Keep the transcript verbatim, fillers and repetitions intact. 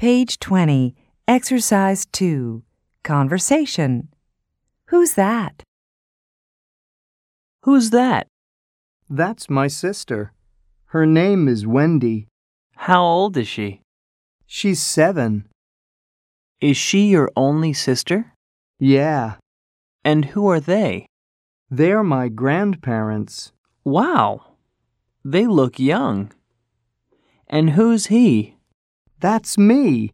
Page twenty, Exercise two, Conversation. Who's that? Who's that? That's my sister. Her name is Wendy. How old is she? She's seven. Is she your only sister? Yeah, And who are they? they're my grandparents. Wow, they look young. And who's he? That's me.